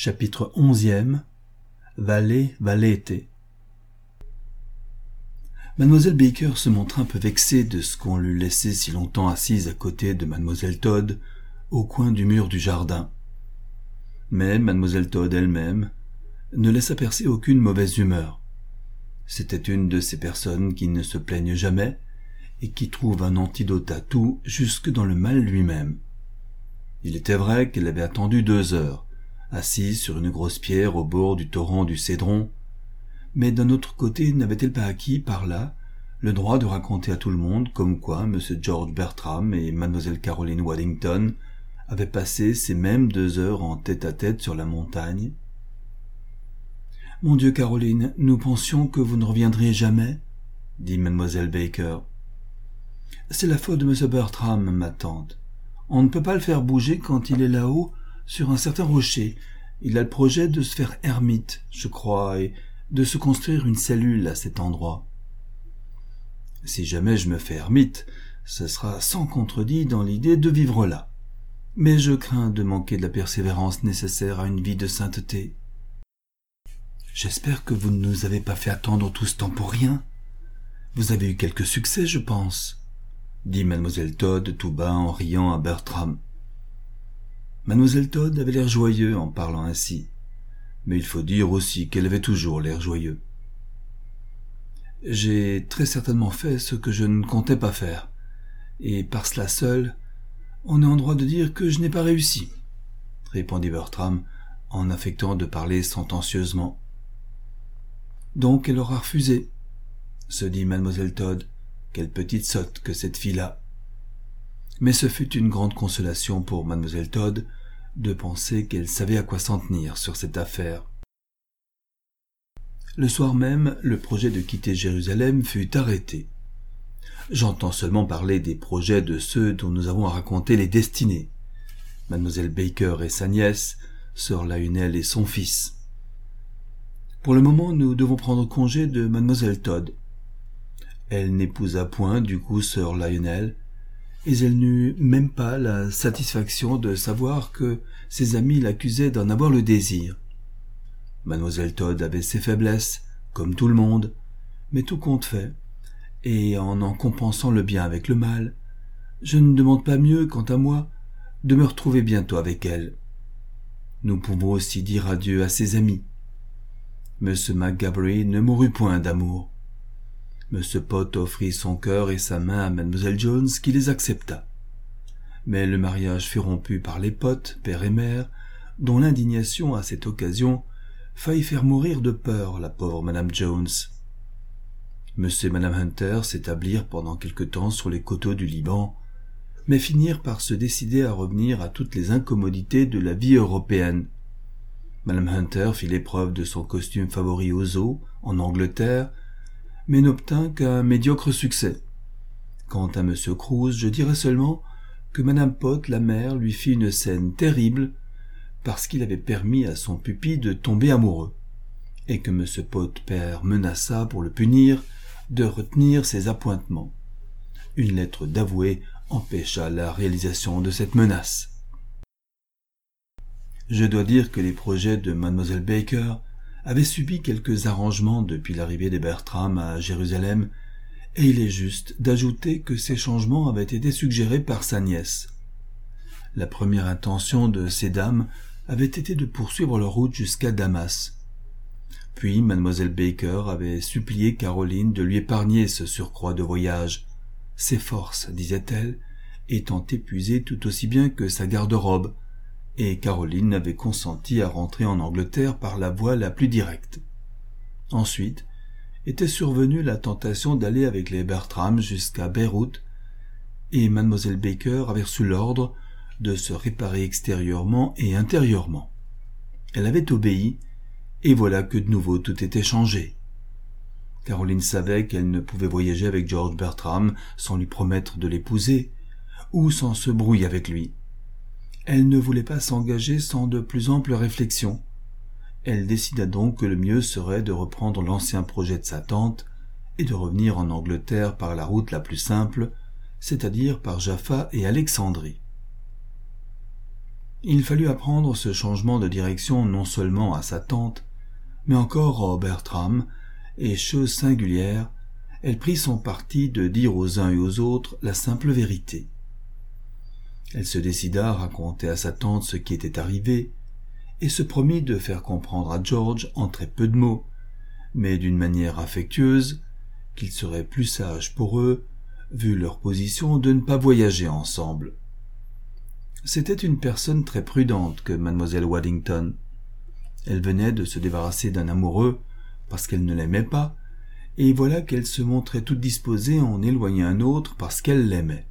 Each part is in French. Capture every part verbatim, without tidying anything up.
Chapitre onzième. Valet Valete. Mademoiselle Baker se montra un peu vexée de ce qu'on l'eût laissée si longtemps assise à côté de Mademoiselle Todd, au coin du mur du jardin. Mais Mademoiselle Todd elle-même ne laissa percer aucune mauvaise humeur. C'était une de ces personnes qui ne se plaignent jamais et qui trouvent un antidote à tout jusque dans le mal lui-même. Il était vrai qu'elle avait attendu deux heures, assise sur une grosse pierre au bord du torrent du Cédron, mais d'un autre côté n'avait-elle pas acquis par là le droit de raconter à tout le monde comme quoi M. George Bertram et Mlle Caroline Waddington avaient passé ces mêmes deux heures en tête-à-tête sur la montagne? « Mon Dieu, Caroline, nous pensions que vous ne reviendriez jamais, » dit Mlle Baker. « C'est la faute de M. Bertram, ma tante. On ne peut pas le faire bouger quand il est là-haut, sur un certain rocher. Il a le projet de se faire ermite, je crois, et de se construire une cellule à cet endroit. Si jamais je me fais ermite, ce sera sans contredit dans l'idée de vivre là. Mais je crains de manquer de la persévérance nécessaire à une vie de sainteté. J'espère que vous ne nous avez pas fait attendre tout ce temps pour rien. Vous avez eu quelques succès, je pense, dit Mademoiselle Todd tout bas en riant à Bertram. Mademoiselle Todd avait l'air joyeux en parlant ainsi, mais il faut dire aussi qu'elle avait toujours l'air joyeux. « J'ai très certainement fait ce que je ne comptais pas faire, et par cela seul, on est en droit de dire que je n'ai pas réussi, » répondit Bertram en affectant de parler sentencieusement. « Donc elle aura refusé, » se dit Mademoiselle Todd. « Quelle petite sotte que cette fille-là !» Mais ce fut une grande consolation pour Mademoiselle Todd de penser qu'elle savait à quoi s'en tenir sur cette affaire. Le soir même, le projet de quitter Jérusalem fut arrêté. J'entends seulement parler des projets de ceux dont nous avons à raconter les destinées. Mademoiselle Baker et sa nièce, sœur Lionel et son fils. Pour le moment, nous devons prendre congé de Mademoiselle Todd. Elle n'épousa point du coup sœur Lionel, et elle n'eut même pas la satisfaction de savoir que ses amis l'accusaient d'en avoir le désir. Mademoiselle Todd avait ses faiblesses, comme tout le monde, mais tout compte fait, et en en compensant le bien avec le mal, je ne demande pas mieux, quant à moi, de me retrouver bientôt avec elle. Nous pouvons aussi dire adieu à ses amis. M. McGabbery ne mourut point d'amour. M. Pott offrit son cœur et sa main à Mademoiselle Jones, qui les accepta. Mais le mariage fut rompu par les Pott, père et mère, dont l'indignation à cette occasion faillit faire mourir de peur la pauvre Madame Jones. M. et Madame Hunter s'établirent pendant quelque temps sur les coteaux du Liban, mais finirent par se décider à revenir à toutes les incommodités de la vie européenne. Madame Hunter fit l'épreuve de son costume favori aux eaux, en Angleterre, mais n'obtint qu'un médiocre succès. Quant à M. Cruz, je dirais seulement que Madame Pott, la mère, lui fit une scène terrible parce qu'il avait permis à son pupille de tomber amoureux, et que M. Pott père menaça, pour le punir, de retenir ses appointements. Une lettre d'avoué empêcha la réalisation de cette menace. Je dois dire que les projets de Mademoiselle Baker avait subi quelques arrangements depuis l'arrivée des Bertram à Jérusalem, et il est juste d'ajouter que ces changements avaient été suggérés par sa nièce. La première intention de ces dames avait été de poursuivre leur route jusqu'à Damas. Puis Mademoiselle Baker avait supplié Caroline de lui épargner ce surcroît de voyage, ses forces, disait-elle, étant épuisées tout aussi bien que sa garde-robe, et Caroline avait consenti à rentrer en Angleterre par la voie la plus directe. Ensuite était survenue la tentation d'aller avec les Bertram jusqu'à Beyrouth, et Mademoiselle Baker avait reçu l'ordre de se réparer extérieurement et intérieurement. Elle avait obéi, et voilà que de nouveau tout était changé. Caroline savait qu'elle ne pouvait voyager avec George Bertram sans lui promettre de l'épouser, ou sans se brouiller avec lui. Elle ne voulait pas s'engager sans de plus amples réflexions. Elle décida donc que le mieux serait de reprendre l'ancien projet de sa tante et de revenir en Angleterre par la route la plus simple, c'est-à-dire par Jaffa et Alexandrie. Il fallut apprendre ce changement de direction non seulement à sa tante, mais encore au Bertram, et chose singulière, elle prit son parti de dire aux uns et aux autres la simple vérité. Elle se décida à raconter à sa tante ce qui était arrivé, et se promit de faire comprendre à George en très peu de mots, mais d'une manière affectueuse, qu'il serait plus sage pour eux, vu leur position, de ne pas voyager ensemble. C'était une personne très prudente que mademoiselle Waddington. Elle venait de se débarrasser d'un amoureux parce qu'elle ne l'aimait pas, et voilà qu'elle se montrait toute disposée à en éloigner un autre parce qu'elle l'aimait.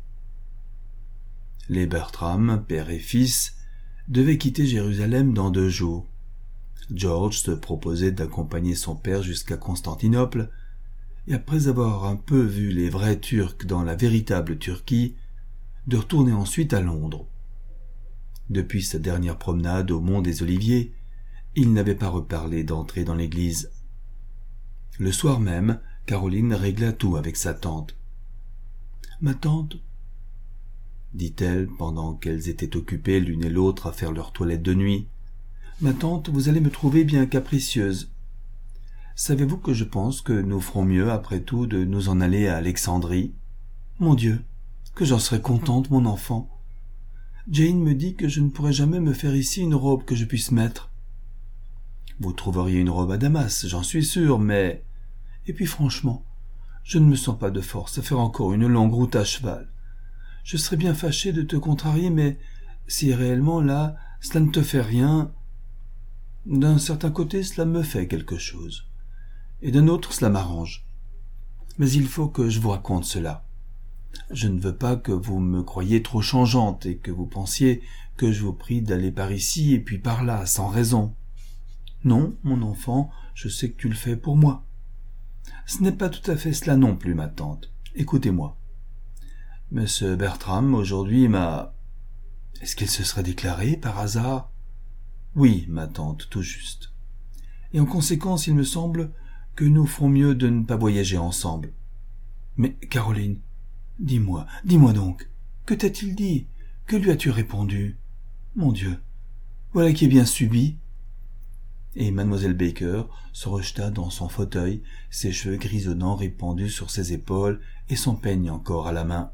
Les Bertram, père et fils, devaient quitter Jérusalem dans deux jours. George se proposait d'accompagner son père jusqu'à Constantinople, et après avoir un peu vu les vrais Turcs dans la véritable Turquie, de retourner ensuite à Londres. Depuis sa dernière promenade au Mont des Oliviers, il n'avait pas reparlé d'entrer dans l'église. Le soir même, Caroline régla tout avec sa tante. « Ma tante, dit-elle pendant qu'elles étaient occupées l'une et l'autre à faire leur toilette de nuit, « ma tante, vous allez me trouver bien capricieuse. Savez-vous que je pense que nous ferons mieux, après tout, de nous en aller à Alexandrie? Mon Dieu, que j'en serais contente, mon enfant. Jane me dit que je ne pourrai jamais me faire ici une robe que je puisse mettre. Vous trouveriez une robe à Damas, j'en suis sûr, mais... Et puis franchement, je ne me sens pas de force à faire encore une longue route à cheval. Je serais bien fâché de te contrarier, mais si réellement là, cela ne te fait rien... D'un certain côté, cela me fait quelque chose, et d'un autre, cela m'arrange. Mais il faut que je vous raconte cela. Je ne veux pas que vous me croyiez trop changeante et que vous pensiez que je vous prie d'aller par ici et puis par là, sans raison. Non, mon enfant, je sais que tu le fais pour moi. Ce n'est pas tout à fait cela non plus, ma tante. Écoutez-moi. Monsieur Bertram, aujourd'hui, m'a... Est-ce qu'il se serait déclaré, par hasard? Oui, ma tante, tout juste. Et en conséquence, il me semble que nous ferons mieux de ne pas voyager ensemble. Mais, Caroline, dis-moi, dis-moi donc, que t'a-t-il dit? Que lui as-tu répondu? Mon Dieu, voilà qui est bien subi. Et mademoiselle Baker se rejeta dans son fauteuil, ses cheveux grisonnants répandus sur ses épaules et son peigne encore à la main.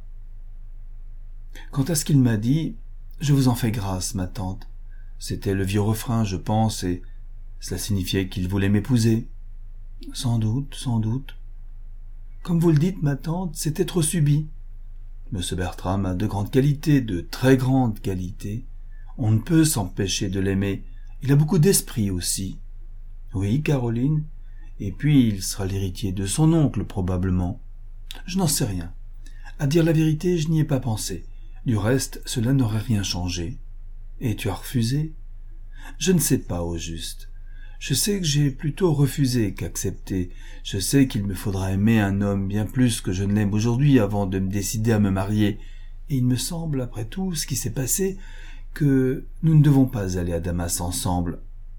Quant à ce qu'il m'a dit, je vous en fais grâce, ma tante. C'était le vieux refrain, je pense, et cela signifiait qu'il voulait m'épouser. Sans doute, sans doute. Comme vous le dites, ma tante, c'était trop subi. Monsieur Bertram a de grandes qualités, de très grandes qualités. On ne peut s'empêcher de l'aimer. Il a beaucoup d'esprit aussi. Oui, Caroline, et puis il sera l'héritier de son oncle, probablement. Je n'en sais rien. À dire la vérité, je n'y ai pas pensé. Du reste, cela n'aurait rien changé. Et tu as refusé? Je ne sais pas, au juste. Je sais que j'ai plutôt refusé qu'accepté. Je sais qu'il me faudra aimer un homme bien plus que je ne l'aime aujourd'hui avant de me décider à me marier. Et il me semble, après tout ce qui s'est passé, que nous ne devons pas aller à Damas ensemble.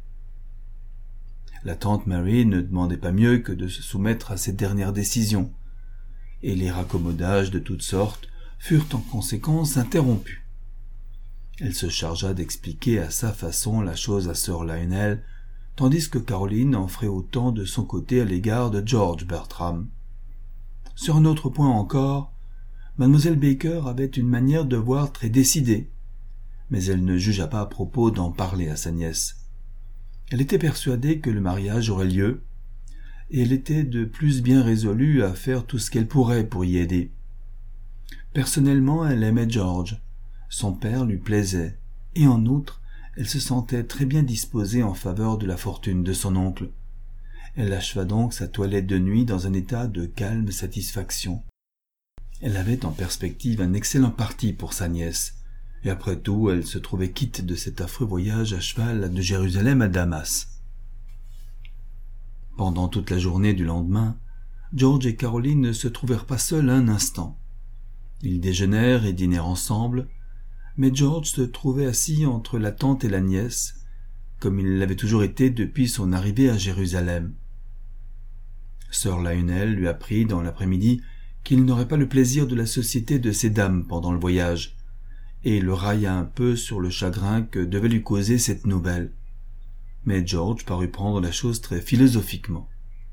La tante Mary ne demandait pas mieux que de se soumettre à cette dernière décision, et les raccommodages de toutes sortes furent en conséquence interrompus. Elle se chargea d'expliquer à sa façon la chose à sir Lionel, tandis que Caroline en ferait autant de son côté à l'égard de George Bertram. Sur un autre point encore, mademoiselle Baker avait une manière de voir très décidée, mais elle ne jugea pas à propos d'en parler à sa nièce. Elle était persuadée que le mariage aurait lieu, et elle était de plus bien résolue à faire tout ce qu'elle pourrait pour y aider. Personnellement, elle aimait George, son père lui plaisait, et en outre, elle se sentait très bien disposée en faveur de la fortune de son oncle. Elle acheva donc sa toilette de nuit dans un état de calme satisfaction. Elle avait en perspective un excellent parti pour sa nièce, et après tout, elle se trouvait quitte de cet affreux voyage à cheval de Jérusalem à Damas. Pendant toute la journée du lendemain, George et Caroline ne se trouvèrent pas seuls un instant. Ils déjeunèrent et dînèrent ensemble, mais George se trouvait assis entre la tante et la nièce, comme il l'avait toujours été depuis son arrivée à Jérusalem. Sir Lionel lui apprit dans l'après-midi qu'il n'aurait pas le plaisir de la société de ces dames pendant le voyage, et il le railla un peu sur le chagrin que devait lui causer cette nouvelle. Mais George parut prendre la chose très philosophiquement.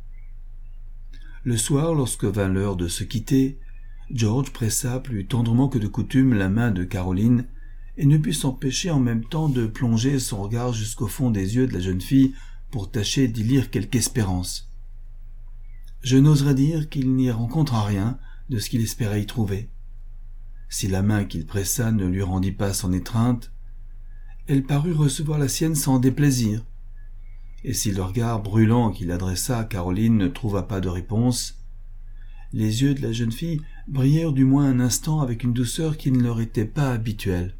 Le soir, lorsque vint l'heure de se quitter, George pressa plus tendrement que de coutume la main de Caroline et ne put s'empêcher en même temps de plonger son regard jusqu'au fond des yeux de la jeune fille pour tâcher d'y lire quelque espérance. Je n'oserais dire qu'il n'y rencontra rien de ce qu'il espérait y trouver. Si la main qu'il pressa ne lui rendit pas son étreinte, elle parut recevoir la sienne sans déplaisir, et si le regard brûlant qu'il adressa à Caroline ne trouva pas de réponse, les yeux de la jeune fille brillèrent du moins un instant avec une douceur qui ne leur était pas habituelle.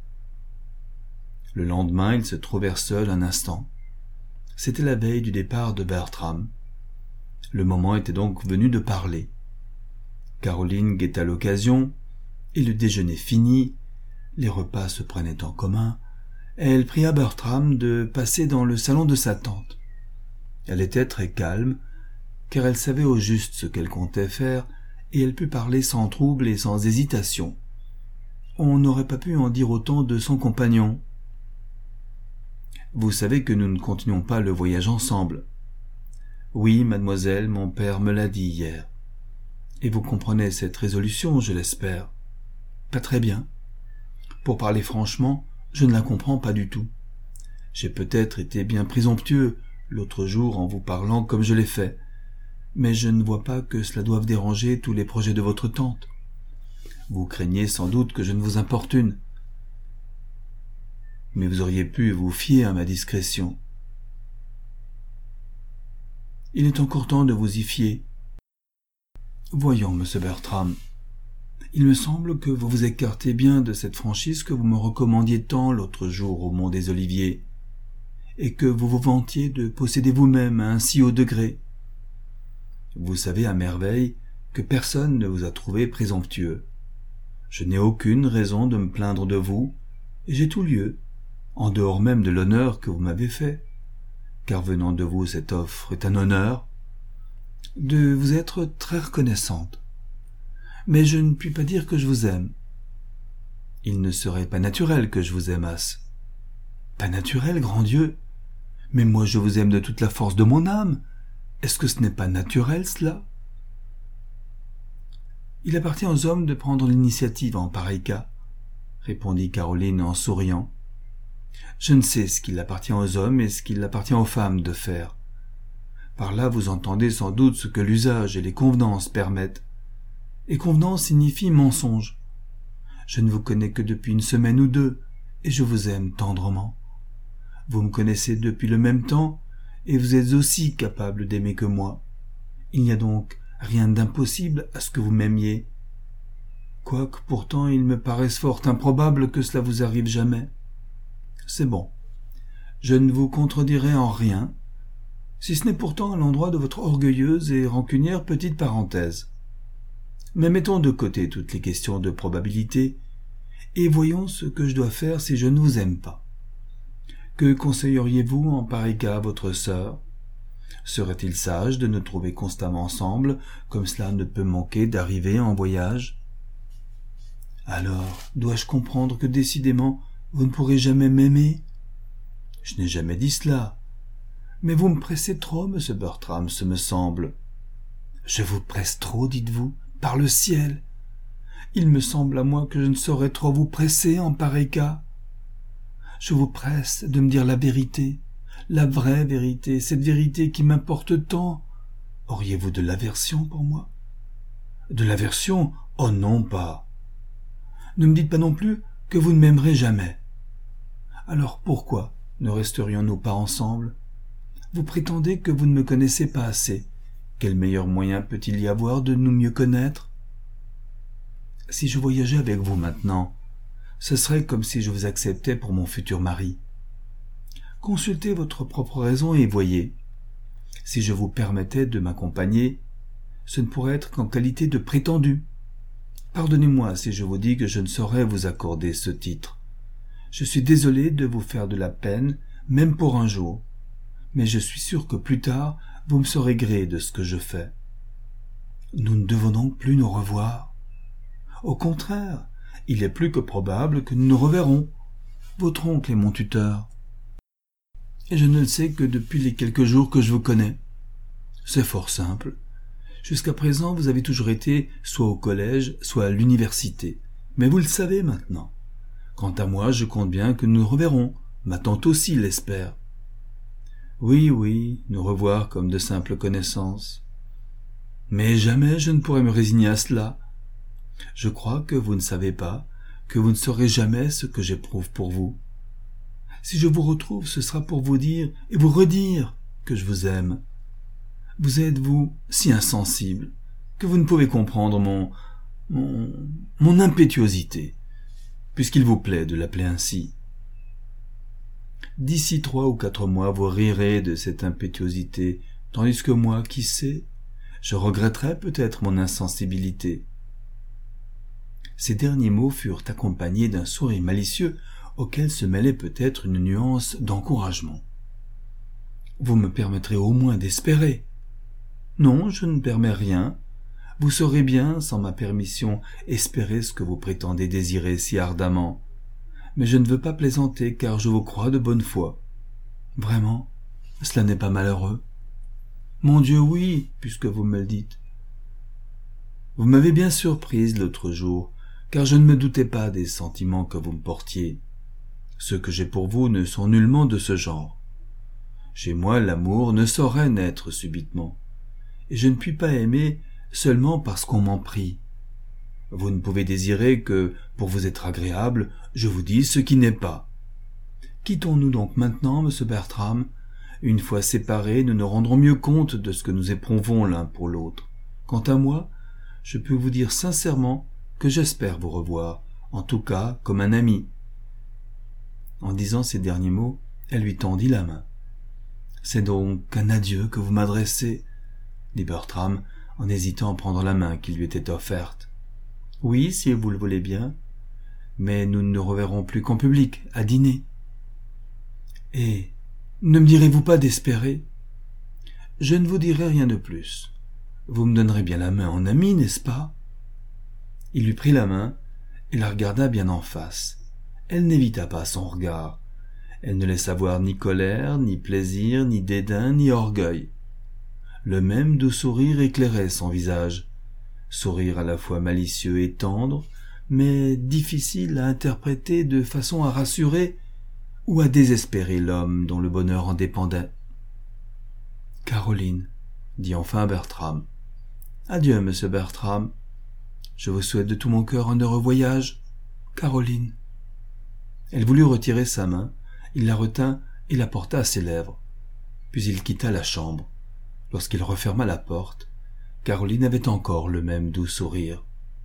Le lendemain, ils se trouvèrent seuls un instant. C'était la veille du départ de Bertram. Le moment était donc venu de parler. Caroline guetta l'occasion, et le déjeuner fini, les repas se prenaient en commun, elle pria Bertram de passer dans le salon de sa tante. Elle était très calme, car elle savait au juste ce qu'elle comptait faire, et elle put parler sans trouble et sans hésitation. On n'aurait pas pu en dire autant de son compagnon. « Vous savez que nous ne continuons pas le voyage ensemble. »« Oui, mademoiselle, mon père me l'a dit hier. »« Et vous comprenez cette résolution, je l'espère. »« Pas très bien. Pour parler franchement, je ne la comprends pas du tout. J'ai peut-être été bien présomptueux l'autre jour en vous parlant comme je l'ai fait, mais je ne vois pas que cela doive déranger tous les projets de votre tante. Vous craignez sans doute que je ne vous importune. Mais vous auriez pu vous fier à ma discrétion. Il est encore temps de vous y fier. Voyons, monsieur Bertram, il me semble que vous vous écartez bien de cette franchise que vous me recommandiez tant l'autre jour au Mont des Oliviers, et que vous vous vantiez de posséder vous-même à un si haut degré. Vous savez à merveille que personne ne vous a trouvé présomptueux. Je n'ai aucune raison de me plaindre de vous, et j'ai tout lieu, en dehors même de l'honneur que vous m'avez fait, car venant de vous cette offre est un honneur, de vous être très reconnaissante. Mais je ne puis pas dire que je vous aime. Il ne serait pas naturel que je vous aimasse. Pas naturel, grand Dieu. Mais moi je vous aime de toute la force de mon âme. Est-ce que ce n'est pas naturel, cela? Il appartient aux hommes de prendre l'initiative en pareil cas, répondit Caroline en souriant. Je ne sais ce qu'il appartient aux hommes et ce qu'il appartient aux femmes de faire. Par là vous entendez sans doute ce que l'usage et les convenances permettent. Et convenance signifie mensonge. Je ne vous connais que depuis une semaine ou deux, et je vous aime tendrement. Vous me connaissez depuis le même temps, et vous êtes aussi capable d'aimer que moi. Il n'y a donc rien d'impossible à ce que vous m'aimiez. Quoique pourtant il me paraisse fort improbable que cela vous arrive jamais. C'est bon. Je ne vous contredirai en rien, si ce n'est pourtant à l'endroit de votre orgueilleuse et rancunière petite parenthèse. Mais mettons de côté toutes les questions de probabilité, et voyons ce que je dois faire si je ne vous aime pas. Que conseilleriez-vous en pareil cas à votre sœur? Serait-il sage de nous trouver constamment ensemble, comme cela ne peut manquer d'arriver en voyage? Alors, dois-je comprendre que décidément vous ne pourrez jamais m'aimer? Je n'ai jamais dit cela. Mais vous me pressez trop, monsieur Bertram, ce me semble. Je vous presse trop, dites-vous? Par le ciel! Il me semble à moi que je ne saurais trop vous presser en pareil cas. Je vous presse de me dire la vérité, la vraie vérité, cette vérité qui m'importe tant. Auriez-vous de l'aversion pour moi? De l'aversion? Oh non, pas. Ne me dites pas non plus que vous ne m'aimerez jamais. Alors pourquoi ne resterions-nous pas ensemble? Vous prétendez que vous ne me connaissez pas assez. Quel meilleur moyen peut-il y avoir de nous mieux connaître? Si je voyageais avec vous maintenant, ce serait comme si je vous acceptais pour mon futur mari. Consultez votre propre raison et voyez. Si je vous permettais de m'accompagner, ce ne pourrait être qu'en qualité de prétendu. Pardonnez-moi si je vous dis que je ne saurais vous accorder ce titre. Je suis désolé de vous faire de la peine, même pour un jour, mais je suis sûr que plus tard, vous me saurez gré de ce que je fais. Nous ne devons donc plus nous revoir. Au contraire, il est plus que probable que nous nous reverrons. Votre oncle est mon tuteur. Et je ne le sais que depuis les quelques jours que je vous connais. C'est fort simple. Jusqu'à présent, vous avez toujours été soit au collège, soit à l'université. Mais vous le savez maintenant. Quant à moi, je compte bien que nous nous reverrons. Ma tante aussi l'espère. Oui, oui, nous revoir comme de simples connaissances. Mais jamais je ne pourrai me résigner à cela. Je crois que vous ne savez pas, que vous ne saurez jamais ce que j'éprouve pour vous. Si je vous retrouve, ce sera pour vous dire et vous redire que je vous aime. Vous êtes, vous, si insensible, que vous ne pouvez comprendre mon, mon, mon impétuosité, puisqu'il vous plaît de l'appeler ainsi. D'ici trois ou quatre mois, vous rirez de cette impétuosité, tandis que moi, qui sait, je regretterai peut-être mon insensibilité. Ces derniers mots furent accompagnés d'un sourire malicieux auquel se mêlait peut-être une nuance d'encouragement. Vous me permettrez au moins d'espérer. Non, je ne permets rien. Vous saurez bien, sans ma permission, espérer ce que vous prétendez désirer si ardemment. Mais je ne veux pas plaisanter, car je vous crois de bonne foi. Vraiment, cela n'est pas malheureux. Mon Dieu, oui, puisque vous me le dites. Vous m'avez bien surprise l'autre jour, car je ne me doutais pas des sentiments que vous me portiez. Ceux que j'ai pour vous ne sont nullement de ce genre. Chez moi, l'amour ne saurait naître subitement, et je ne puis pas aimer seulement parce qu'on m'en prie. Vous ne pouvez désirer que, pour vous être agréable, je vous dise ce qui n'est pas. Quittons-nous donc maintenant, monsieur Bertram. Une fois séparés, nous nous rendrons mieux compte de ce que nous éprouvons l'un pour l'autre. Quant à moi, je peux vous dire sincèrement que j'espère vous revoir, en tout cas comme un ami. En disant ces derniers mots, elle lui tendit la main. « C'est donc un adieu que vous m'adressez » dit Bertram, en hésitant à prendre la main qui lui était offerte. « Oui, si vous le voulez bien, mais nous ne nous reverrons plus qu'en public, à dîner. »« Et ne me direz-vous pas d'espérer ?»« Je ne vous dirai rien de plus. Vous me donnerez bien la main en ami, n'est-ce pas ?» Il lui prit la main et la regarda bien en face. Elle n'évita pas son regard. Elle ne laissa voir ni colère, ni plaisir, ni dédain, ni orgueil. Le même doux sourire éclairait son visage, sourire à la fois malicieux et tendre, mais difficile à interpréter de façon à rassurer ou à désespérer l'homme dont le bonheur en dépendait. « Caroline, » dit enfin Bertram. « Adieu, monsieur Bertram. Je vous souhaite de tout mon cœur un heureux voyage. Caroline. » Elle voulut retirer sa main, il la retint et la porta à ses lèvres. Puis il quitta la chambre. Lorsqu'il referma la porte, Caroline avait encore le même doux sourire.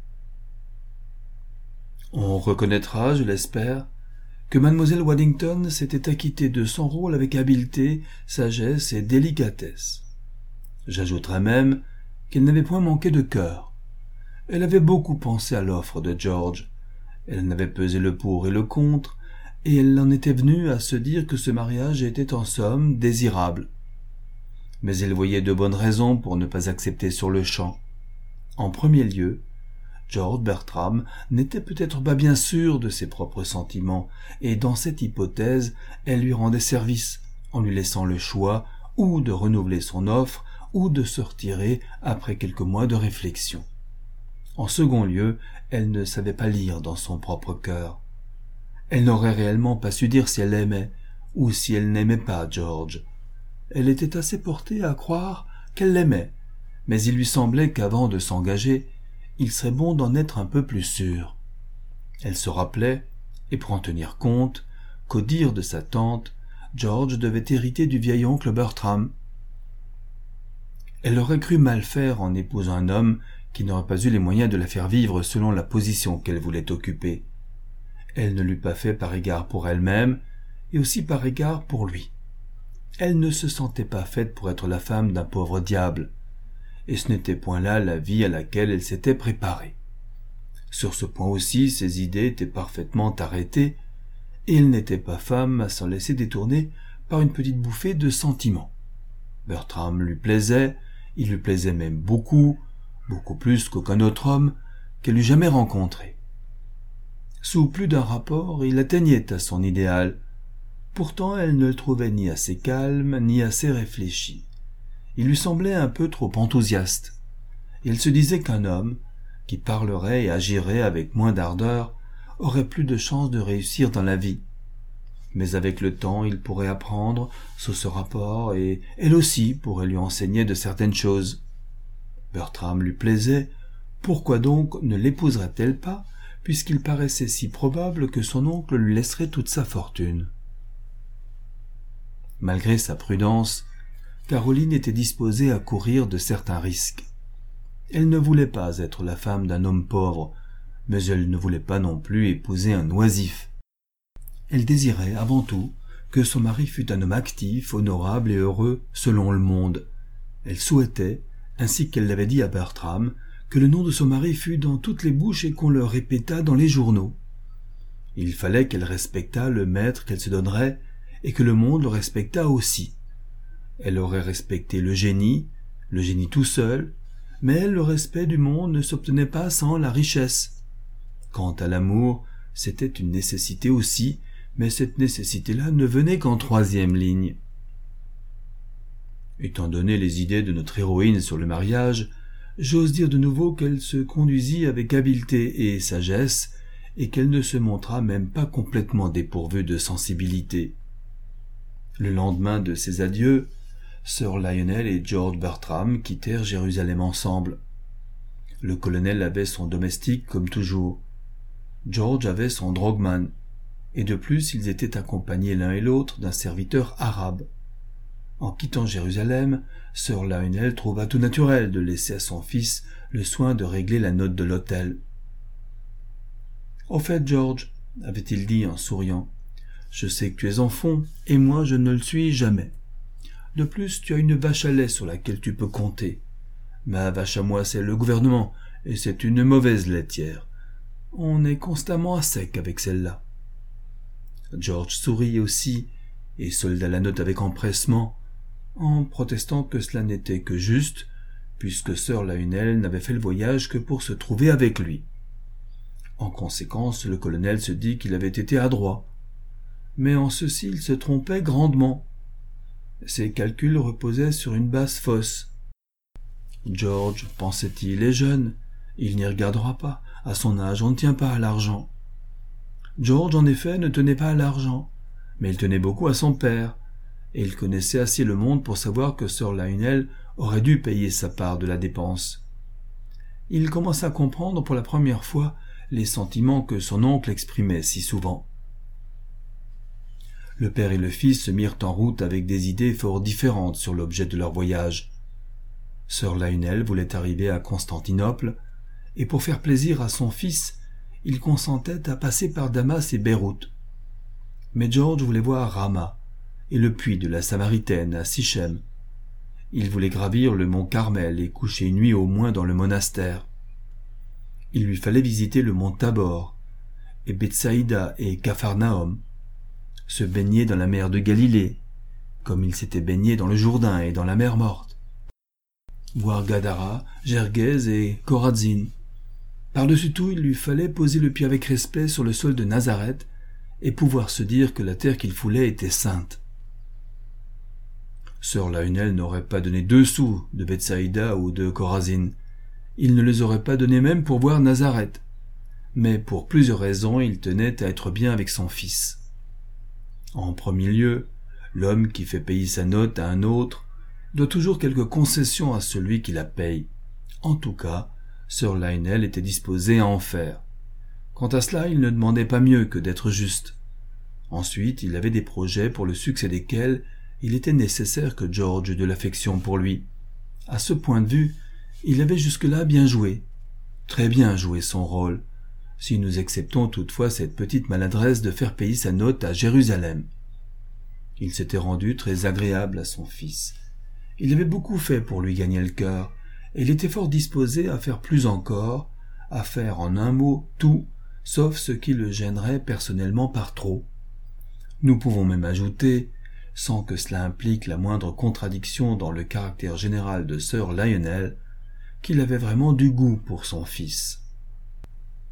On reconnaîtra, je l'espère, que mademoiselle Waddington s'était acquittée de son rôle avec habileté, sagesse et délicatesse. J'ajouterai même qu'elle n'avait point manqué de cœur. Elle avait beaucoup pensé à l'offre de George. Elle n'avait pesé le pour et le contre, et elle en était venue à se dire que ce mariage était en somme désirable. Mais elle voyait de bonnes raisons pour ne pas accepter sur le champ. En premier lieu, George Bertram n'était peut-être pas bien sûr de ses propres sentiments, et dans cette hypothèse, elle lui rendait service, en lui laissant le choix ou de renouveler son offre, ou de se retirer après quelques mois de réflexion. En second lieu, elle ne savait pas lire dans son propre cœur. Elle n'aurait réellement pas su dire si elle aimait, ou si elle n'aimait pas George. Elle était assez portée à croire qu'elle l'aimait, mais il lui semblait qu'avant de s'engager, il serait bon d'en être un peu plus sûr. Elle se rappelait, et pour en tenir compte, qu'au dire de sa tante, George devait hériter du vieil oncle Bertram. Elle aurait cru mal faire en épousant un homme qui n'aurait pas eu les moyens de la faire vivre selon la position qu'elle voulait occuper. Elle ne l'eût pas fait par égard pour elle-même, et aussi par égard pour lui. Elle ne se sentait pas faite pour être la femme d'un pauvre diable, et ce n'était point là la vie à laquelle elle s'était préparée. Sur ce point aussi, ses idées étaient parfaitement arrêtées, et elle n'était pas femme à s'en laisser détourner par une petite bouffée de sentiment. Bertram lui plaisait, il lui plaisait même beaucoup, beaucoup plus qu'aucun autre homme qu'elle eût jamais rencontré. Sous plus d'un rapport, il atteignait à son idéal. Pourtant, elle ne le trouvait ni assez calme, ni assez réfléchi. Il lui semblait un peu trop enthousiaste. Il se disait qu'un homme, qui parlerait et agirait avec moins d'ardeur, aurait plus de chances de réussir dans la vie. Mais avec le temps, il pourrait apprendre sous ce rapport et elle aussi pourrait lui enseigner de certaines choses. Bertram lui plaisait, pourquoi donc ne l'épouserait-elle pas, puisqu'il paraissait si probable que son oncle lui laisserait toute sa fortune. Malgré sa prudence, Caroline était disposée à courir de certains risques. Elle ne voulait pas être la femme d'un homme pauvre, mais elle ne voulait pas non plus épouser un oisif. Elle désirait, avant tout, que son mari fût un homme actif, honorable et heureux selon le monde. Elle souhaitait, ainsi qu'elle l'avait dit à Bertram, que le nom de son mari fût dans toutes les bouches et qu'on le répétât dans les journaux. Il fallait qu'elle respectât le maître qu'elle se donnerait et que le monde le respectât aussi. Elle aurait respecté le génie, le génie tout seul, mais le respect du monde ne s'obtenait pas sans la richesse. Quant à l'amour, c'était une nécessité aussi, mais cette nécessité-là ne venait qu'en troisième ligne. Étant donné les idées de notre héroïne sur le mariage, j'ose dire de nouveau qu'elle se conduisit avec habileté et sagesse, et qu'elle ne se montra même pas complètement dépourvue de sensibilité. Le lendemain de ces adieux, Sir Lionel et George Bertram quittèrent Jérusalem ensemble. Le colonel avait son domestique comme toujours. George avait son drogman, et de plus ils étaient accompagnés l'un et l'autre d'un serviteur arabe. En quittant Jérusalem, Sir Lionel trouva tout naturel de laisser à son fils le soin de régler la note de l'hôtel. « Au fait, George, avait-il dit en souriant, je sais que tu es en fond, et moi je ne le suis jamais. De plus, tu as une vache à lait sur laquelle tu peux compter. Ma vache à moi, c'est le gouvernement, et c'est une mauvaise laitière. On est constamment à sec avec celle-là. » George sourit aussi, et solda la note avec empressement, en protestant que cela n'était que juste, puisque Sir Lionel n'avait fait le voyage que pour se trouver avec lui. En conséquence, le colonel se dit qu'il avait été adroit. Mais en ceci, il se trompait grandement. Ses calculs reposaient sur une base fausse. George, pensait-il, est jeune, il n'y regardera pas, à son âge on ne tient pas à l'argent. George, en effet, ne tenait pas à l'argent, mais il tenait beaucoup à son père, et il connaissait assez le monde pour savoir que Sir Lionel aurait dû payer sa part de la dépense. Il commença à comprendre pour la première fois les sentiments que son oncle exprimait si souvent. Le père et le fils se mirent en route avec des idées fort différentes sur l'objet de leur voyage. Sir Lionel voulait arriver à Constantinople, et pour faire plaisir à son fils, il consentait à passer par Damas et Beyrouth. Mais George voulait voir Rama et le puits de la Samaritaine à Sichem. Il voulait gravir le mont Carmel et coucher une nuit au moins dans le monastère. Il lui fallait visiter le mont Tabor, et Bethsaïda et Capharnaüm, se baigner dans la mer de Galilée, comme il s'était baigné dans le Jourdain et dans la mer Morte, voir Gadara, Gergès et Chorazin. Par-dessus tout, il lui fallait poser le pied avec respect sur le sol de Nazareth et pouvoir se dire que la terre qu'il foulait était sainte. Sir Lionel n'aurait pas donné deux sous de Bethsaïda ou de Chorazin. Il ne les aurait pas donnés même pour voir Nazareth. Mais pour plusieurs raisons, il tenait à être bien avec son fils. En premier lieu, l'homme qui fait payer sa note à un autre doit toujours quelques concessions à celui qui la paye. En tout cas, Sir Lionel était disposé à en faire. Quant à cela, il ne demandait pas mieux que d'être juste. Ensuite, il avait des projets pour le succès desquels il était nécessaire que George eût de l'affection pour lui. À ce point de vue, il avait jusque-là bien joué, très bien joué son rôle, si nous acceptons toutefois cette petite maladresse de faire payer sa note à Jérusalem. Il s'était rendu très agréable à son fils. Il avait beaucoup fait pour lui gagner le cœur, et il était fort disposé à faire plus encore, à faire en un mot tout, sauf ce qui le gênerait personnellement par trop. Nous pouvons même ajouter, sans que cela implique la moindre contradiction dans le caractère général de Sir Lionel, qu'il avait vraiment du goût pour son fils.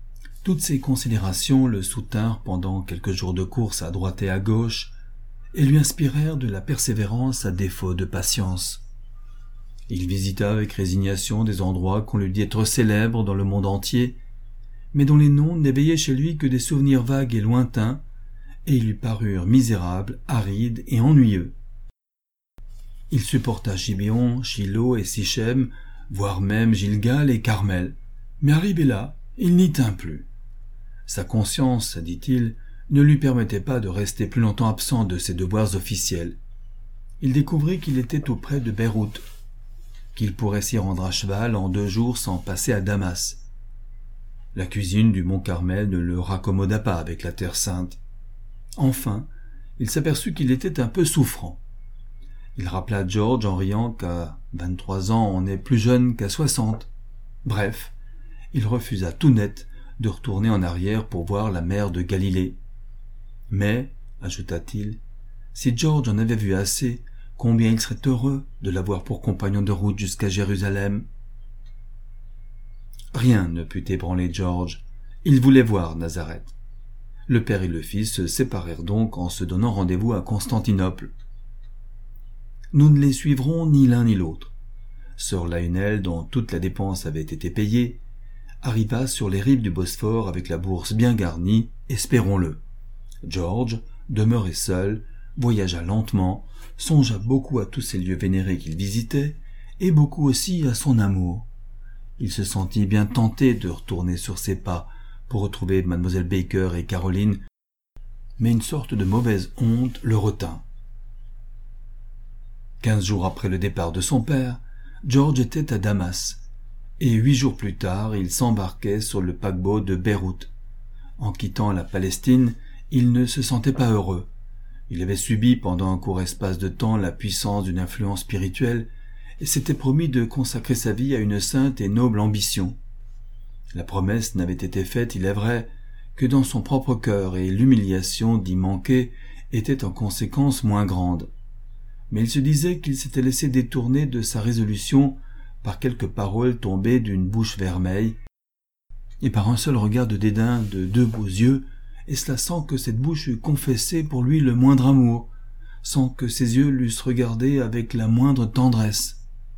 Toutes ces considérations le soutinrent pendant quelques jours de course à droite et à gauche, et lui inspirèrent de la persévérance à défaut de patience. Il visita avec résignation des endroits qu'on lui dit être célèbres dans le monde entier, mais dont les noms n'éveillaient chez lui que des souvenirs vagues et lointains, et ils lui parurent misérables, arides et ennuyeux. Il supporta Gibeon, Shiloh et Sichem, voire même Gilgal et Carmel, mais arrivé là, il n'y tint plus. Sa conscience, dit-il, ne lui permettait pas de rester plus longtemps absent de ses devoirs officiels. Il découvrit qu'il était auprès de Beyrouth, qu'il pourrait s'y rendre à cheval en deux jours sans passer à Damas. La cuisine du mont Carmel ne le raccommoda pas avec la Terre sainte. Enfin, il s'aperçut qu'il était un peu souffrant. Il rappela George en riant qu'à vingt-trois ans on est plus jeune qu'à soixante. Bref, il refusa tout net de retourner en arrière pour voir la mer de Galilée. Mais, ajouta-t-il, si George en avait vu assez, combien il serait heureux de l'avoir pour compagnon de route jusqu'à Jérusalem. Rien ne put ébranler George. Il voulait voir Nazareth. Le père et le fils se séparèrent donc en se donnant rendez-vous à Constantinople. Nous ne les suivrons ni l'un ni l'autre. Sœur Lionel, dont toute la dépense avait été payée, arriva sur les rives du Bosphore avec la bourse bien garnie, espérons-le. George, demeuré seul, voyagea lentement, songea beaucoup à tous ces lieux vénérés qu'il visitait, et beaucoup aussi à son amour. Il se sentit bien tenté de retourner sur ses pas pour retrouver mademoiselle Baker et Caroline, mais une sorte de mauvaise honte le retint. Quinze jours après le départ de son père, George était à Damas, et huit jours plus tard, il s'embarquait sur le paquebot de Beyrouth. En quittant la Palestine, il ne se sentait pas heureux. Il avait subi pendant un court espace de temps la puissance d'une influence spirituelle et s'était promis de consacrer sa vie à une sainte et noble ambition. La promesse n'avait été faite, il est vrai, que dans son propre cœur, et l'humiliation d'y manquer était en conséquence moins grande. Mais il se disait qu'il s'était laissé détourner de sa résolution par quelques paroles tombées d'une bouche vermeille, et par un seul regard de dédain de deux beaux yeux, et cela sans que cette bouche eût confessé pour lui le moindre amour, sans que ses yeux l'eussent regardé avec la moindre tendresse.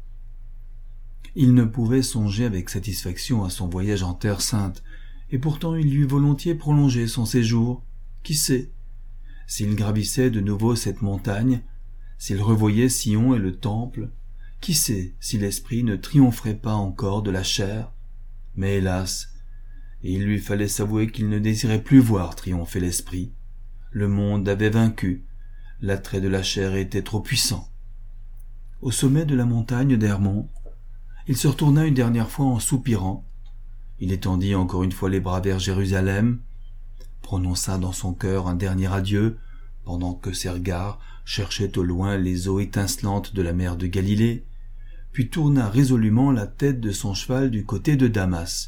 Il ne pouvait songer avec satisfaction à son voyage en Terre sainte, et pourtant il eût volontiers prolongé son séjour. Qui sait? S'il gravissait de nouveau cette montagne, s'il revoyait Sion et le Temple, qui sait si l'esprit ne triompherait pas encore de la chair? Mais hélas, il lui fallait s'avouer qu'il ne désirait plus voir triompher l'esprit. Le monde avait vaincu, l'attrait de la chair était trop puissant. Au sommet de la montagne d'Hermon, il se retourna une dernière fois en soupirant. Il étendit encore une fois les bras vers Jérusalem, prononça dans son cœur un dernier adieu, pendant que ses regards cherchaient au loin les eaux étincelantes de la mer de Galilée, puis tourna résolument la tête de son cheval du côté de Damas.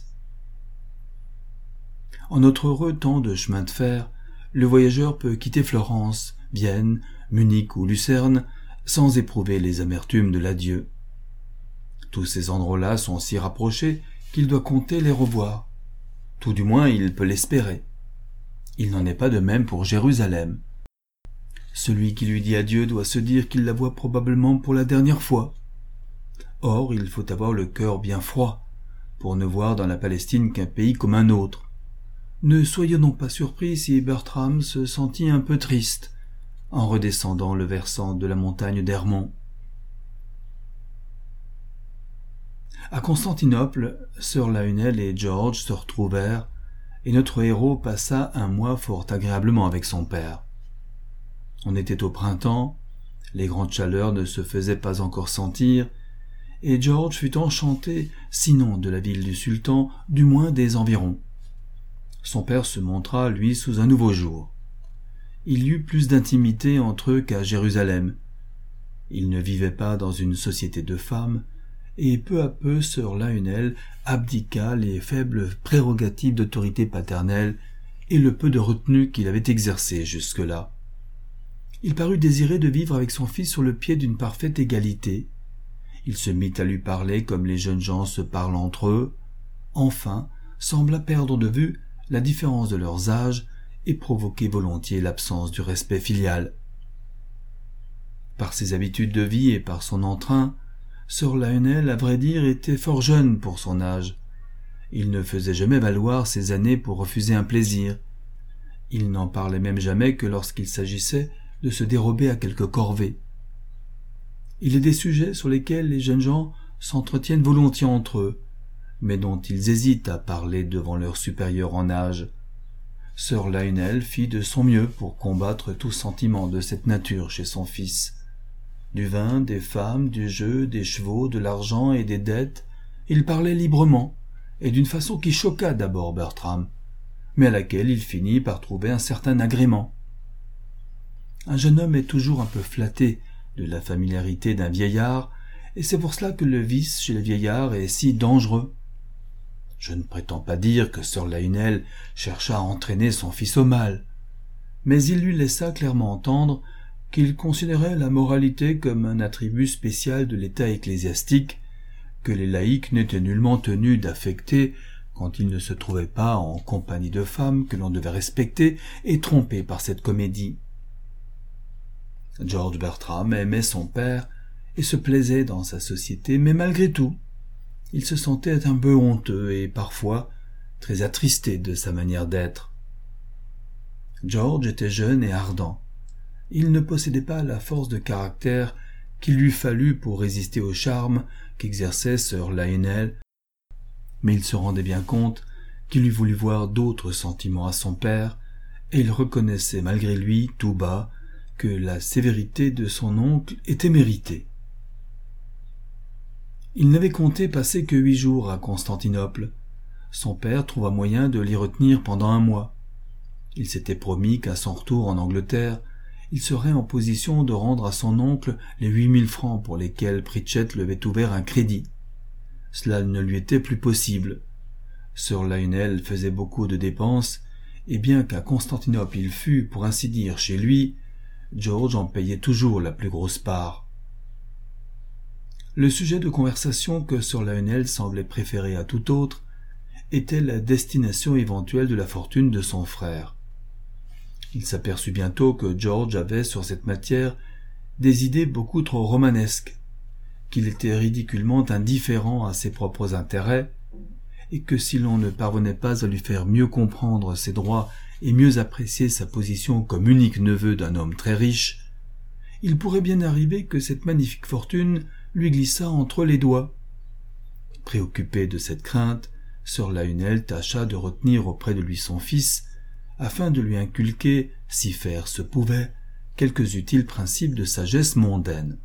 En notre heureux temps de chemin de fer, le voyageur peut quitter Florence, Vienne, Munich ou Lucerne sans éprouver les amertumes de l'adieu. Tous ces endroits-là sont si rapprochés qu'il doit compter les revoir. Tout du moins, il peut l'espérer. Il n'en est pas de même pour Jérusalem. Celui qui lui dit adieu doit se dire qu'il la voit probablement pour la dernière fois. Or, il faut avoir le cœur bien froid pour ne voir dans la Palestine qu'un pays comme un autre. Ne soyons donc pas surpris si Bertram se sentit un peu triste en redescendant le versant de la montagne d'Hermon. À Constantinople, sœur Lionel et George se retrouvèrent, et notre héros passa un mois fort agréablement avec son père. On était au printemps, les grandes chaleurs ne se faisaient pas encore sentir, et George fut enchanté, sinon de la ville du sultan, du moins des environs. Son père se montra, lui, sous un nouveau jour. Il y eut plus d'intimité entre eux qu'à Jérusalem. Ils ne vivaient pas dans une société de femmes, et peu à peu sœur Lionel abdiqua les faibles prérogatives d'autorité paternelle et le peu de retenue qu'il avait exercé jusque-là. Il parut désirer de vivre avec son fils sur le pied d'une parfaite égalité. Il se mit à lui parler comme les jeunes gens se parlent entre eux. Enfin, sembla perdre de vue la différence de leurs âges et provoquait volontiers l'absence du respect filial. Par ses habitudes de vie et par son entrain, Sir Lionel, à vrai dire, était fort jeune pour son âge. Il ne faisait jamais valoir ses années pour refuser un plaisir. Il n'en parlait même jamais que lorsqu'il s'agissait de se dérober à quelque corvée. Il est des sujets sur lesquels les jeunes gens s'entretiennent volontiers entre eux, mais dont ils hésitent à parler devant leurs supérieurs en âge. Sir Lionel fit de son mieux pour combattre tout sentiment de cette nature chez son fils. Du vin, des femmes, du jeu, des chevaux, de l'argent et des dettes, il parlait librement, et d'une façon qui choqua d'abord Bertram, mais à laquelle il finit par trouver un certain agrément. Un jeune homme est toujours un peu flatté de la familiarité d'un vieillard, et c'est pour cela que le vice chez le vieillard est si dangereux. Je ne prétends pas dire que Sir Lionel chercha à entraîner son fils au mal, mais il lui laissa clairement entendre qu'il considérait la moralité comme un attribut spécial de l'état ecclésiastique, que les laïcs n'étaient nullement tenus d'affecter quand ils ne se trouvaient pas en compagnie de femmes que l'on devait respecter et tromper par cette comédie. George Bertram aimait son père et se plaisait dans sa société, mais malgré tout, il se sentait un peu honteux et parfois très attristé de sa manière d'être. George était jeune et ardent. Il ne possédait pas la force de caractère qu'il lui fallut pour résister au charme qu'exerçait Sir Lionel, mais il se rendait bien compte qu'il eût voulu voir d'autres sentiments à son père, et il reconnaissait malgré lui, tout bas, que la sévérité de son oncle était méritée. Il n'avait compté passer que huit jours à Constantinople. Son père trouva moyen de l'y retenir pendant un mois. Il s'était promis qu'à son retour en Angleterre, il serait en position de rendre à son oncle les huit mille francs pour lesquels Pritchett lui avait ouvert un crédit. Cela ne lui était plus possible. Sir Lionel faisait beaucoup de dépenses, et bien qu'à Constantinople il fût, pour ainsi dire, chez lui, George en payait toujours la plus grosse part. Le sujet de conversation que Sir Lionel semblait préférer à tout autre était la destination éventuelle de la fortune de son frère. Il s'aperçut bientôt que George avait, sur cette matière, des idées beaucoup trop romanesques, qu'il était ridiculement indifférent à ses propres intérêts, et que si l'on ne parvenait pas à lui faire mieux comprendre ses droits et mieux apprécier sa position comme unique neveu d'un homme très riche, il pourrait bien arriver que cette magnifique fortune lui glissât entre les doigts. Préoccupé de cette crainte, Sir Lionel tâcha de retenir auprès de lui son fils, afin de lui inculquer, si faire se pouvait, quelques utiles principes de sagesse mondaine.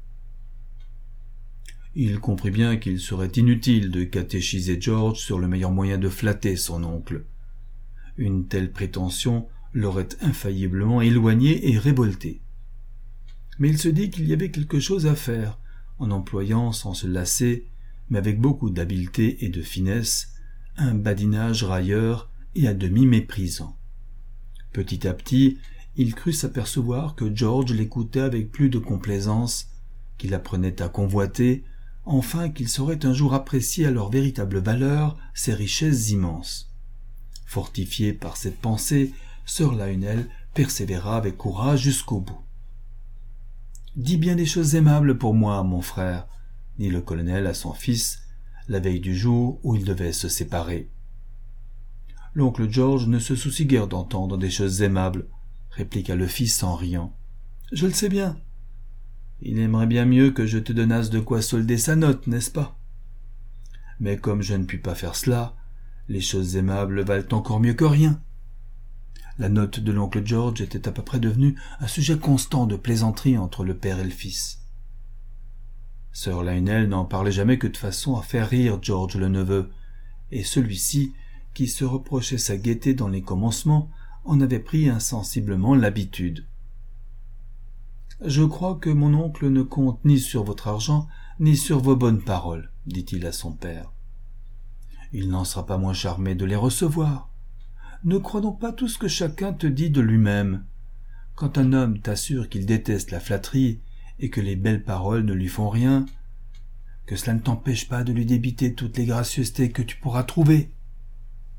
Il comprit bien qu'il serait inutile de catéchiser George sur le meilleur moyen de flatter son oncle. Une telle prétention l'aurait infailliblement éloigné et révolté. Mais il se dit qu'il y avait quelque chose à faire, en employant sans se lasser, mais avec beaucoup d'habileté et de finesse, un badinage railleur et à demi méprisant. Petit à petit, il crut s'apercevoir que George l'écoutait avec plus de complaisance, qu'il apprenait à convoiter, enfin qu'il saurait un jour apprécier à leur véritable valeur ces richesses immenses. Fortifié par cette pensée, Sir Lionel persévéra avec courage jusqu'au bout. « Dis bien des choses aimables pour moi, mon frère, » dit le colonel à son fils, la veille du jour où ils devaient se séparer. L'oncle George ne se soucie guère d'entendre des choses aimables, répliqua le fils en riant. « Je le sais bien. Il aimerait bien mieux que je te donnasse de quoi solder sa note, n'est-ce pas? Mais comme je ne puis pas faire cela, les choses aimables valent encore mieux que rien. » La note de l'oncle George était à peu près devenue un sujet constant de plaisanterie entre le père et le fils. Sir Lionel n'en parlait jamais que de façon à faire rire George le neveu, et celui-ci, qui se reprochait sa gaieté dans les commencements, en avait pris insensiblement l'habitude. « Je crois que mon oncle ne compte ni sur votre argent, ni sur vos bonnes paroles, » dit-il à son père. « Il n'en sera pas moins charmé de les recevoir. Ne crois donc pas tout ce que chacun te dit de lui-même. Quand un homme t'assure qu'il déteste la flatterie et que les belles paroles ne lui font rien, que cela ne t'empêche pas de lui débiter toutes les gracieusetés que tu pourras trouver.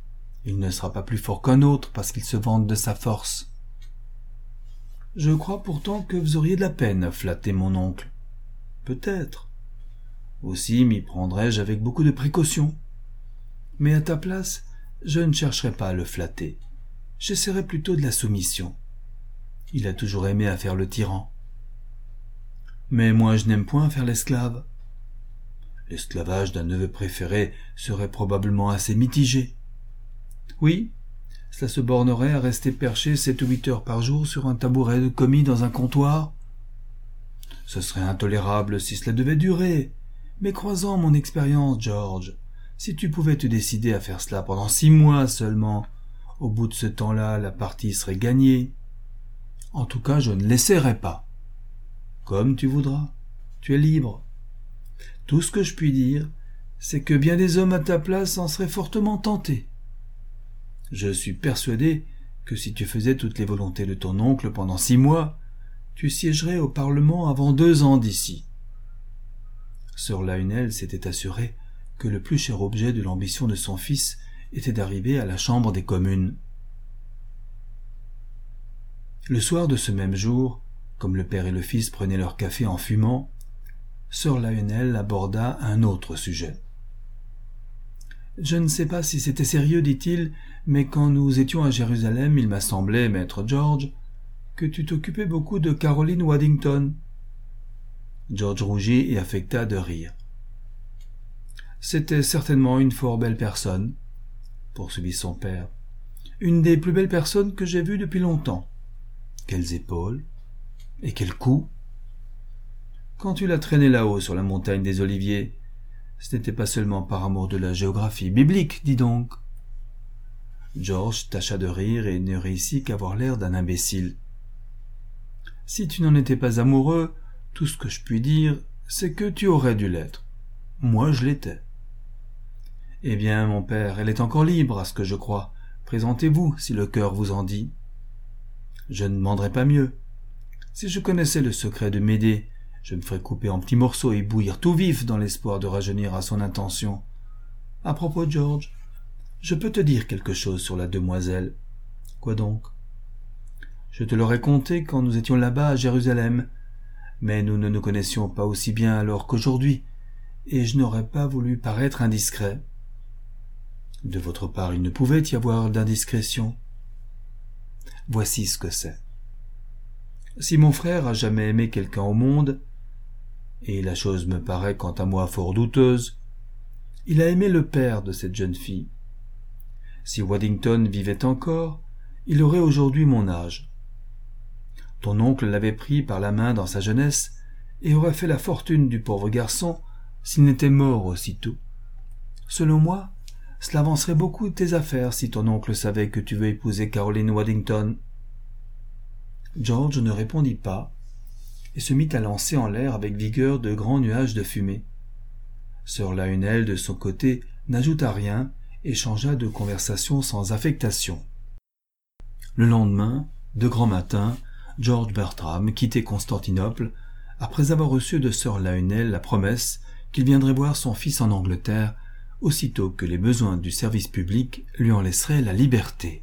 Il ne sera pas plus fort qu'un autre parce qu'il se vante de sa force. Je crois pourtant que vous auriez de la peine à flatter mon oncle. Peut-être. Aussi m'y prendrais-je avec beaucoup de précaution. Mais à ta place, je ne chercherai pas à le flatter. J'essaierai plutôt de la soumission. Il a toujours aimé à faire le tyran. Mais moi je n'aime point faire l'esclave. L'esclavage d'un neveu préféré serait probablement assez mitigé. Oui, cela se bornerait à rester perché sept ou huit heures par jour sur un tabouret de commis dans un comptoir. Ce serait intolérable si cela devait durer. Mais croisant mon expérience, George, si tu pouvais te décider à faire cela pendant six mois seulement, au bout de ce temps-là, la partie serait gagnée. En tout cas, je ne l'essaierai pas. Comme tu voudras, tu es libre. Tout ce que je puis dire, c'est que bien des hommes à ta place en seraient fortement tentés. Je suis persuadé que si tu faisais toutes les volontés de ton oncle pendant six mois, tu siégerais au Parlement avant deux ans d'ici. Sir Lionel s'était assuré que le plus cher objet de l'ambition de son fils était d'arriver à la Chambre des communes. Le soir de ce même jour, comme le père et le fils prenaient leur café en fumant, Sir Lionel aborda un autre sujet. « Je ne sais pas si c'était sérieux, dit-il, mais quand nous étions à Jérusalem, il m'a semblé, maître George, que tu t'occupais beaucoup de Caroline Waddington. » George rougit et affecta de rire. « C'était certainement une fort belle personne, » poursuivit son père. « Une des plus belles personnes que j'ai vues depuis longtemps. Quelles épaules et quel cou! Quand tu l'as traînée là-haut sur la montagne des Oliviers, ce n'était pas seulement par amour de la géographie biblique, dis donc. » George tâcha de rire et ne réussit qu'à avoir l'air d'un imbécile. « Si tu n'en étais pas amoureux, tout ce que je puis dire, c'est que tu aurais dû l'être. Moi, je l'étais. » « Eh bien, mon père, elle est encore libre, à ce que je crois. Présentez-vous, si le cœur vous en dit. » Je ne demanderais pas mieux. Si je connaissais le secret de Médée, je me ferais couper en petits morceaux et bouillir tout vif dans l'espoir de rajeunir à son intention. À propos, George, je peux te dire quelque chose sur la demoiselle. Quoi donc? Je te l'aurais conté quand nous étions là-bas à Jérusalem, mais nous ne nous connaissions pas aussi bien alors qu'aujourd'hui, et je n'aurais pas voulu paraître indiscret. De votre part, il ne pouvait y avoir d'indiscrétion. Voici ce que c'est. Si mon frère a jamais aimé quelqu'un au monde, et la chose me paraît quant à moi fort douteuse, il a aimé le père de cette jeune fille. Si Waddington vivait encore, il aurait aujourd'hui mon âge. Ton oncle l'avait pris par la main dans sa jeunesse et aurait fait la fortune du pauvre garçon s'il n'était mort aussitôt. Selon moi, cela avancerait beaucoup tes affaires si ton oncle savait que tu veux épouser Caroline Waddington. » George ne répondit pas et se mit à lancer en l'air avec vigueur de grands nuages de fumée. Sir Lionel, de son côté, n'ajouta rien et changea de conversation sans affectation. Le lendemain, de grand matin, George Bertram quittait Constantinople après avoir reçu de Sir Lionel la promesse qu'il viendrait voir son fils en Angleterre aussitôt que les besoins du service public lui en laisseraient la liberté.